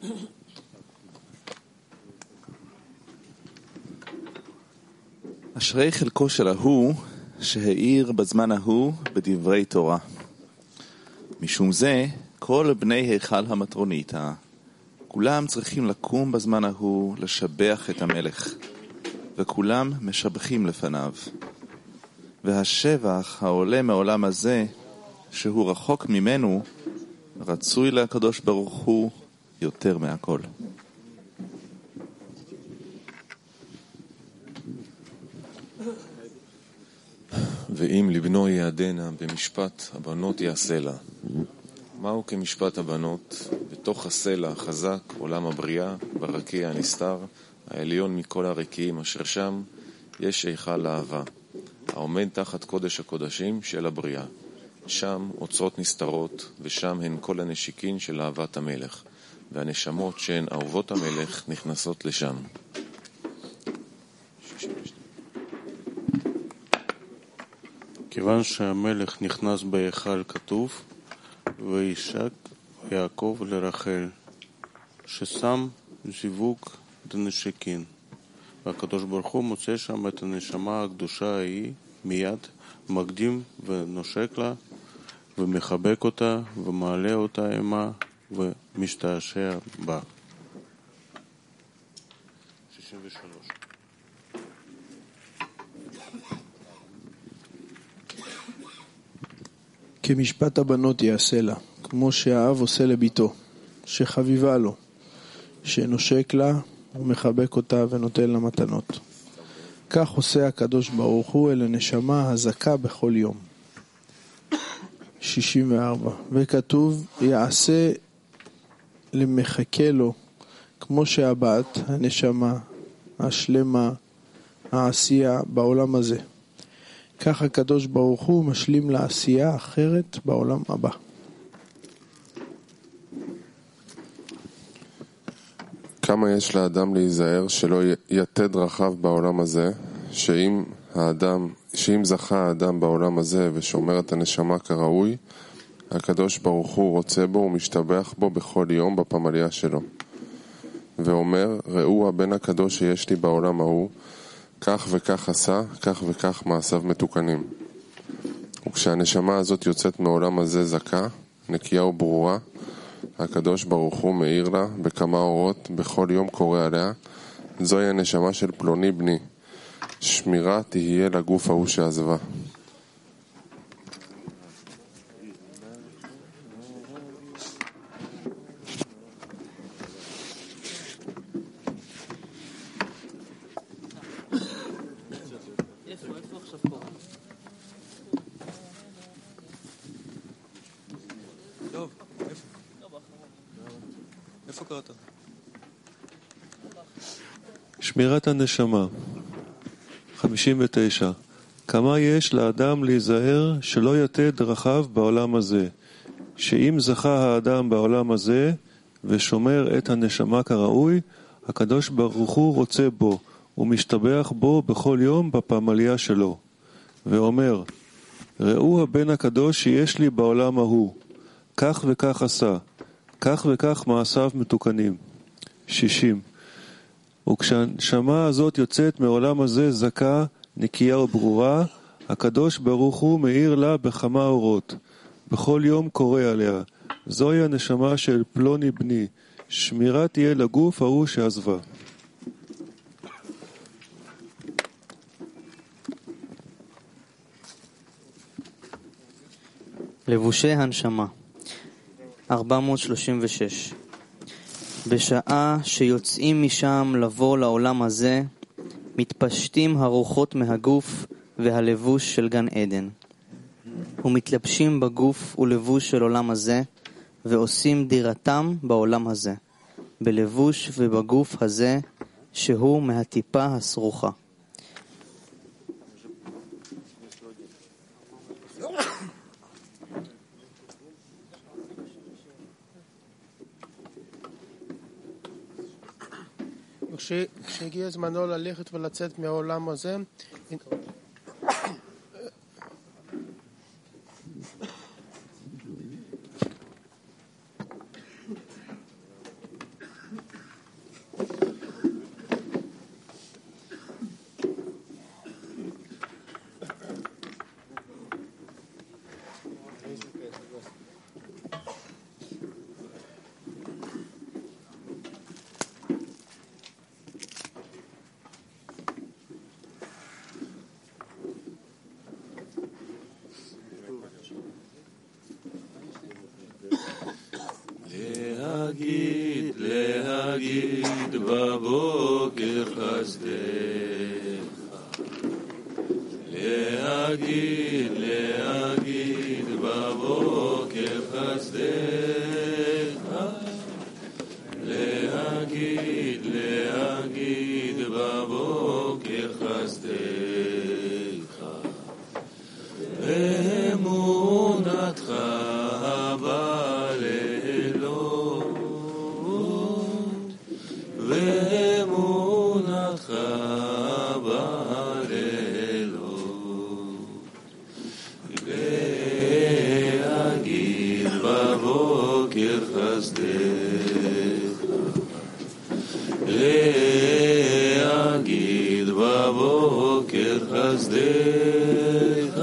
אשרי חלקו של ההוא שהאיר בזמן ההוא בדברי תורה. משום זה, כל בני היכל המטרוניתא, כולם צריכים לקום בזמן ההוא לשבח את המלך, וכולם משבחים לפניו. והשבח העולה מעולם הזה, שהוא רחוק ממנו, רצוי לקדוש ברוך הוא יותר מהכל. ואם לבנו יעדנה במשפט הבנות יעשה לה. מהו כמשפט הבנות? בתוך הסלע החזק, עולם הבריאה, ברקיע הנסתר, העליון מכל הרקיעים אשר שם, יש היכל האהבה, העומד תחת קודש הקודשים של הבריאה. שם אוצרות נסתרות, ושם הן כל הנשיקין של אהבת המלך, והנשמות שהן אהובות המלך נכנסות לשם. כיוון שהמלך נכנס בהיכל כתוב, וישק יעקב לרחל, ששם זיווג דנשיקין. והקדוש ברוך הוא מוצא שם את הנשמה הקדושה ההיא מיד, מקדים ונושק לה, ומחבק אותה, ומעלה אותה עמה, ומשתעשע בה. 63. כמשפט הבנות יעשה לה, כמו שהאב עושה לביתו, שחביבה לו, שנושק לה ומחבק אותה ונותן לה מתנות. כך עושה הקדוש ברוך הוא אל הנשמה הזכה בכל יום. 64. וכתוב, יעשה למחכה לו, כמו שהבת, הנשמה, השלמה, העשייה בעולם הזה. כך הקדוש ברוך הוא משלים לעשייה אחרת בעולם הבא. כמה יש לאדם להיזהר שלא יתד רחב בעולם הזה, שאם זכה האדם בעולם הזה ושומר את הנשמה כראוי, הקדוש ברוך הוא רוצה בו ומשתבח בו בכל יום בפמליה שלו. ואומר, ראו הבן הקדוש שיש לי בעולם ההוא, כך וכך עשה, כך וכך מעשיו מתוקנים. וכשהנשמה הזאת יוצאת מעולם הזה זכה, נקייה וברורה, הקדוש ברוך הוא מאיר לה בכמה אורות, בכל יום קורא עליה, זוהי הנשמה של פלוני בני, שמירה תהיה לגוף ההוא שעזבה. שמירת הנשמה. 59. כמה יש לאדם להיזהר שלא יתד דרכיו בעולם הזה, שאם זכה האדם בעולם הזה ושומר את הנשמה כראוי, הקדוש ברוך הוא רוצה בו ומשתבח בו בכל יום בפמליה שלו, ואומר, ראו הבן הקדוש שיש לי בעולם ההוא, כך וכך עשה, כך וכך מעשיו מתוקנים. 60. וכשהנשמה הזאת יוצאת מעולם הזה זכה, נקייה וברורה, הקדוש ברוך הוא מאיר לה בכמה אורות, בכל יום קורא עליה, זוהי הנשמה של פלוני בני, שמירה תהיה לגוף ההוא שעזבה. לבושי הנשמה. 436. בשעה שיוצאים משם לבוא לעולם הזה, מתפשטים הרוחות מהגוף והלבוש של גן עדן, ומתלבשים בגוף ולבוש של עולם הזה, ועושים דירתם בעולם הזה, בלבוש ובגוף הזה, שהוא מהטיפה הסרוכה. כשהגיע זמנו ללכת ולצאת מהעולם הזה, להגיד בבוקר חסדך, להגיד בבוקר חסדך, להגיד בבוקר חסדך, ואמונתך בלילות, ואמונתך בלילות, להגיד בבוקר חסדך, להגיד בבוקר חסדך,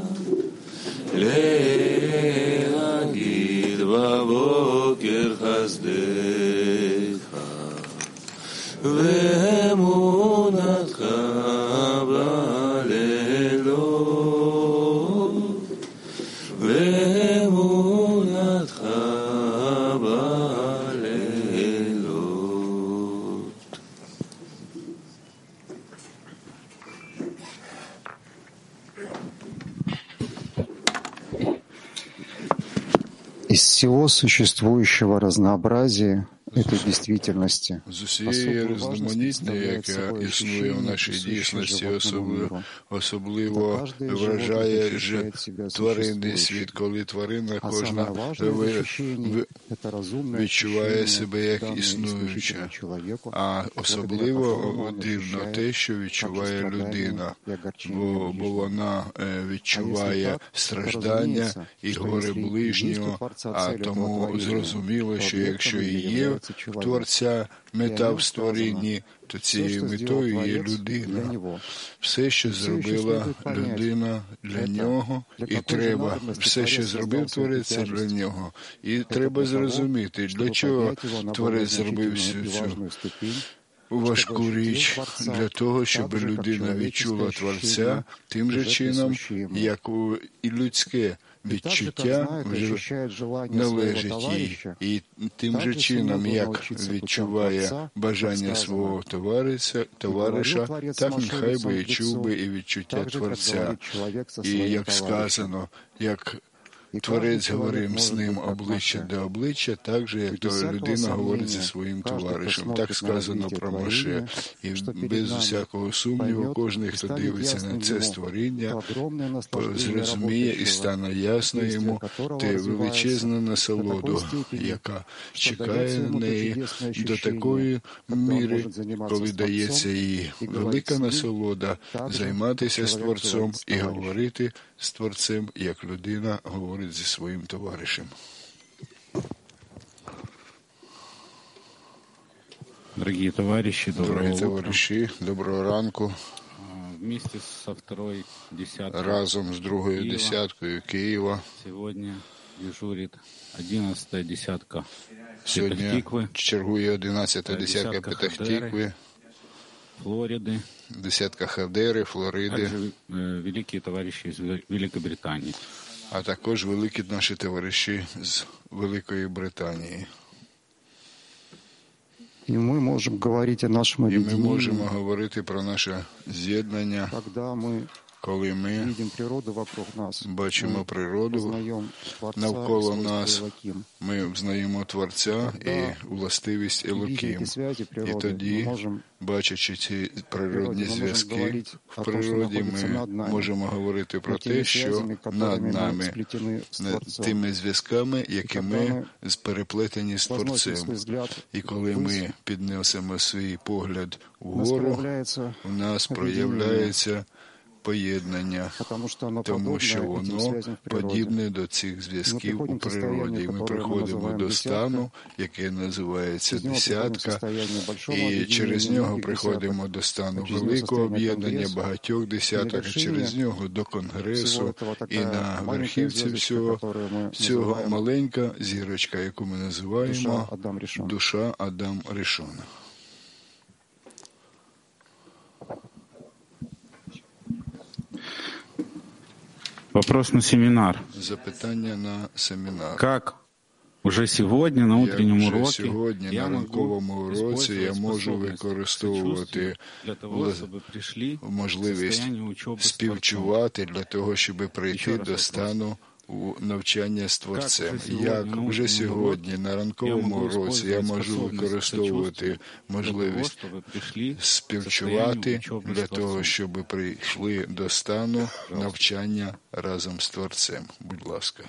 להגיד בבוקר חסדך, ואמונתך בלילות, ואמונתך בלילות. Из всего существующего разнообразия этой действительности з усієї різноманіття, яка існує в нашій дійсності, особливо вражає тваринний світ, коли тварина кожна відчуває себе як існуюча, а особливо дивно те, що відчуває людина, бо вона відчуває страждання і горе ближнього, а тому зрозуміло, що якщо і є в Творця мета в створінні, то цією метою є людина. Все, що зробила людина для нього, і треба, все, що зробив Творець, це для нього. І треба зрозуміти, для чого Творець зробив всю цю важку річ, для того, щоб людина відчула Творця тим же чином, як і людське відчуття належить їй. І тим же чином, як відчуває бажання свого товариша, так нехай би і чув би і відчуття Творця. І як сказано, як Творець говорив з ним обличчя до обличчя, так же, як то людина говорить зі своїм товаришем. Так сказано про Моше. І без усякого сумніву, кожен, хто дивиться на це створіння, зрозуміє і стане ясно йому те величезну насолоду, яка чекає на неї до такої міри, коли дається їй велика насолода займатися з Творцем і говорити з Творцем, як людина говорить зі своїм товаришем. Дорогі товариші, доброго ранку. Вместе со второй десяткой разом з другою десяткою Києва сьогодні дежурить 11-та десятка Сьогодні чергує 11-та десятка Петахтикви, Флориди, десятка Хадери, Флориди, великі товариші з Великобританії, а також великі наші товариші з Великої Британії. І ми можемо говорити про наше з'єднання, коли ми бачимо природу навколо нас, ми взнаємо Творця і властивість Елоким. І тоді, бачачи ці природні зв'язки в природі, ми можемо говорити про те, що над нами, тими зв'язками, які ми переплетені з Творцем. І коли ми піднесемо свій погляд вгору, у нас проявляється поєднання, тому що воно подібне до цих зв'язків у природі. І ми приходимо до стану, який називається десятка, і через нього приходимо до стану великого об'єднання багатьох десяток, через нього до конгресу, і на верхівці всього маленька зірочка, яку ми називаємо душа Адам Ришона. Вопрос на семинар. Запитання на семінар. Как Уже сьогодні на утренньому уроці сьогодні на ранковому уроці я можу використовувати можливість співчувати для того, щоб прийти до стану у навчання з Творцем. Як вже сьогодні на ранковому уроці я можу використовувати можливість співчувати для того, щоб прийшли до стану навчання разом з Творцем. Будь ласка.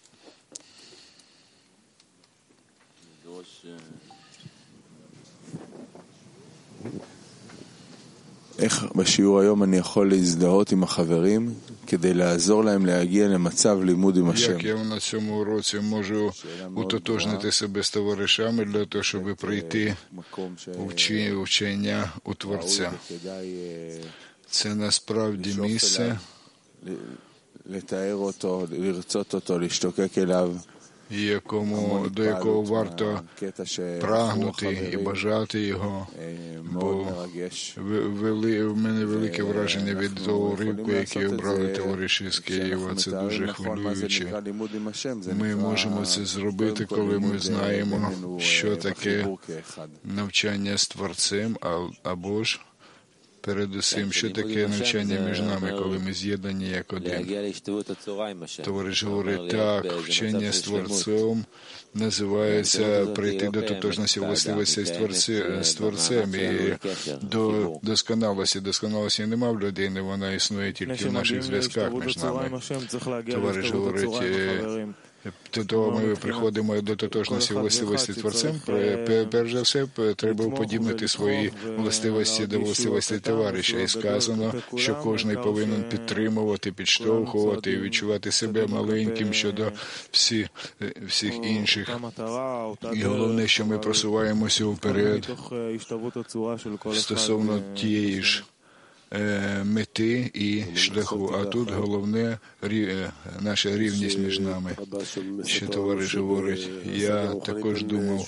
איך בשיעור היום אני יכול להזדהות עם החברים כדי לעזור להם להגיע למצב לימוד עם השם? Як я на цьому уроці можу утотожнити себе з товаришами для того, щоб прийти у вчення у Творця? Це насправді місце, לתאר אותו, לרצות אותו, להשתוקק אליו. до якого варто прагнути і бажати його, бо в мене велике враження від того уривку, який обрали товариші з Києва. Це дуже хвилююче. Ми можемо це зробити, коли ми знаємо, що таке навчання з Творцем, або ж передусім, що таке навчання між нами, коли ми з'єднані як один. Товариш говорить, так, вчення з Творцем називається прийти до тотожності властивості з Творцем і до досконалості. Досконалості нема в людини, вона існує тільки в наших зв'язках між нами. Товариш говорить, то ми приходимо до тотожності властивості Творцем. Перш за все, треба уподібнити свої властивості до властивості товариша. І сказано, що кожен повинен підтримувати, підштовхувати і відчувати себе маленьким щодо всіх інших. І головне, що ми просуваємося вперед стосовно тієї ж мети і шляху. А тут головне наша рівність між нами. Ще товариш говорить, я також думав.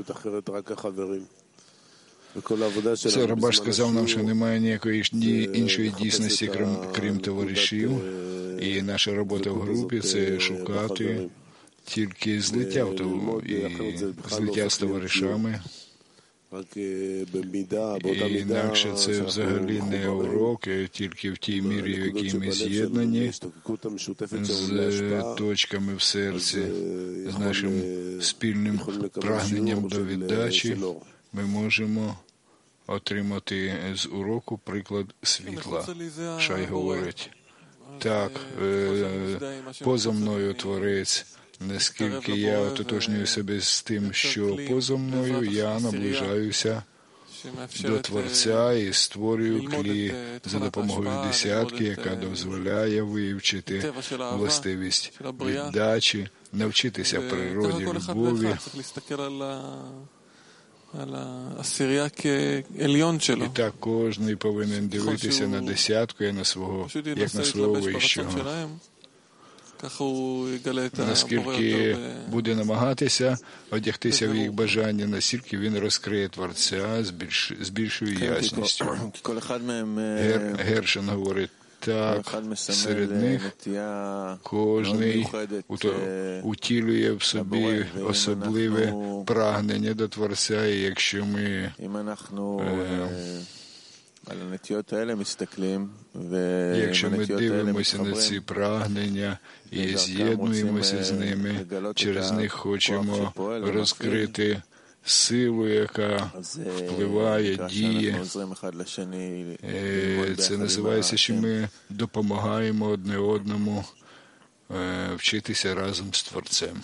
Це Рабаш сказав нам, що немає ніякої іншої дійсності, крім товаришів. І наша робота в групі – це шукати тільки злиття з товаришами. І інакше це взагалі не урок, тільки в тій мірі, в якій ми з'єднані з точками в серці, з нашим спільним прагненням до віддачі, ми можемо отримати з уроку приклад світла. Шай говорить, так, поза мною Творець. Наскільки я ототожнюю себе з тим, що поза мною, я наближаюся до Творця і створюю клі за допомогою десятки, яка дозволяє вивчити властивість віддачі, навчитися природі любові. І так кожен повинен дивитися на десятку, як на свого вищого. Наскільки буде намагатися одягтися в їх бажання, настільки він розкриє Творця з більшою ясністю. Гершин говорить, так, серед них кожний утілює в собі особливе прагнення до Творця, і якщо ми якщо ми дивимося на ці прагнення і з'єднуємося з ними, через них хочемо розкрити силу, яка впливає, діє. Це називається, що ми допомагаємо одне одному вчитися разом з Творцем.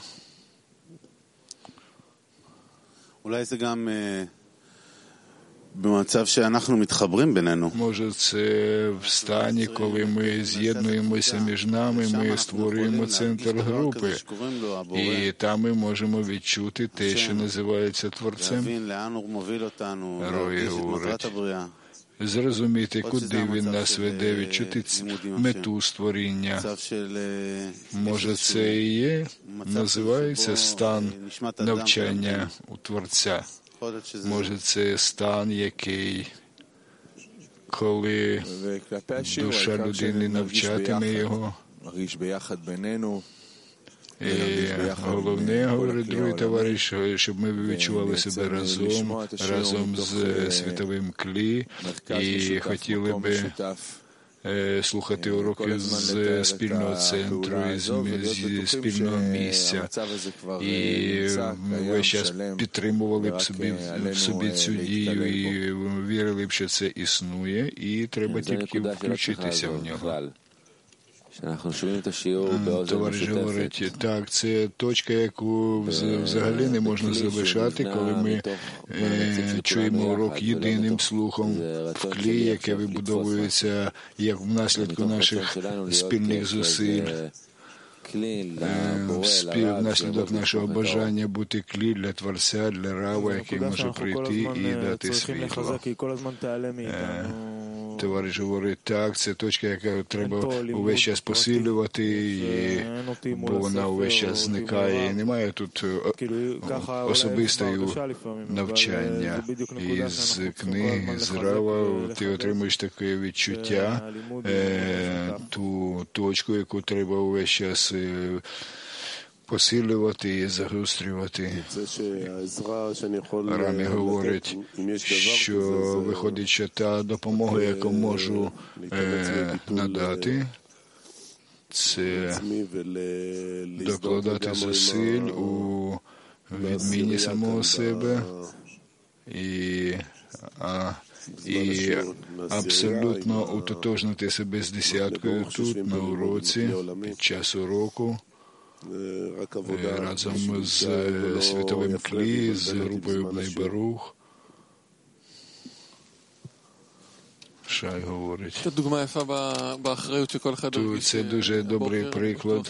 Може, це в стані, коли ми з'єднуємося між нами, ми створюємо центр групи, і там ми можемо відчути те, що називається Творцем. Рої говорить, зрозуміти, куди він нас веде, відчути мету створіння. Може, це і є, називається стан навчання у Творця. Може, це стан, який, коли душа людини навчатиме його, І головне, говорить другий товариш, щоб ми відчували себе разом з світовим клі і хотіли би слухати уроки з спільного центру, зі спільного місця. І весь час підтримували б в собі цю дію і вірили б, що це існує, і треба тільки включитися в нього. Товариш говорить, так, це точка, яку взагалі не можна залишати, коли ми чуємо урок єдиним слухом в клі, яке вибудовується як внаслідку наших спільних зусиль, внаслідок нашого бажання бути клі для Творця, для Рава, який може прийти і дати світло. Товариш говорить, так, це точка, яку треба увесь час посилювати, бо вона увесь час зникає. І немає тут особистого навчання. Із книги, з Рава ти отримуєш таке відчуття, ту точку, яку треба увесь час посилювати і загострювати. Рамі говорить, що виходить, що та допомога, яку можу надати, це докладати зусиль у відміні самого себе і абсолютно утотожнити себе з десяткою тут на уроці під час уроку, разом з світовим клі, з групою Бней Барух. Шай говорить. Це дуже добрий приклад.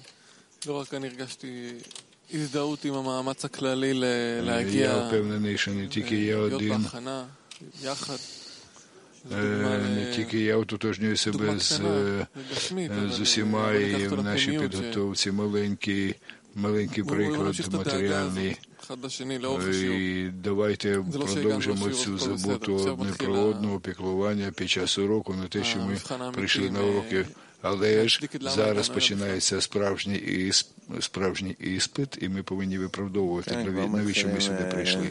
Я впевнений, що не тільки я один, не тільки я утотожнюю себе з усіма і в нашій підготовці маленький приклад матеріальний. І давайте продовжимо цю заботу одне про одного, піклування під час уроку на те, що ми прийшли на уроки. Але ж зараз починається справжній іспит, і ми повинні виправдовувати, навіщо ми сюди прийшли.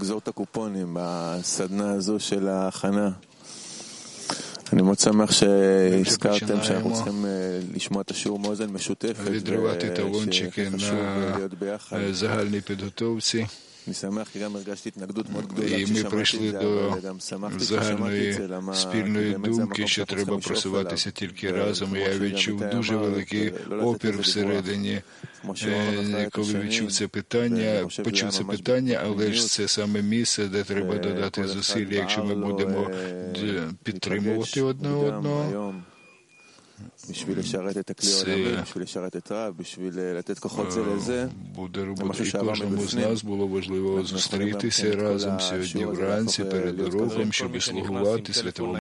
אני מאוד שמח שהזכרתם שאנחנו צריכים לשמוע את השיעור מאוזן משותפת відривати талончики на загальній підготовці. І ми прийшли до загальної спільної думки, що треба просуватися тільки разом. Я відчув дуже великий опір всередині, коли відчув це питання, почув це питання, але ж це саме місце, де треба додати зусилля, якщо ми будемо підтримувати одне одного. Буде робити, і кожному з нас було важливо зустрітися разом сьогодні вранці перед уроком, щоб слугувати святому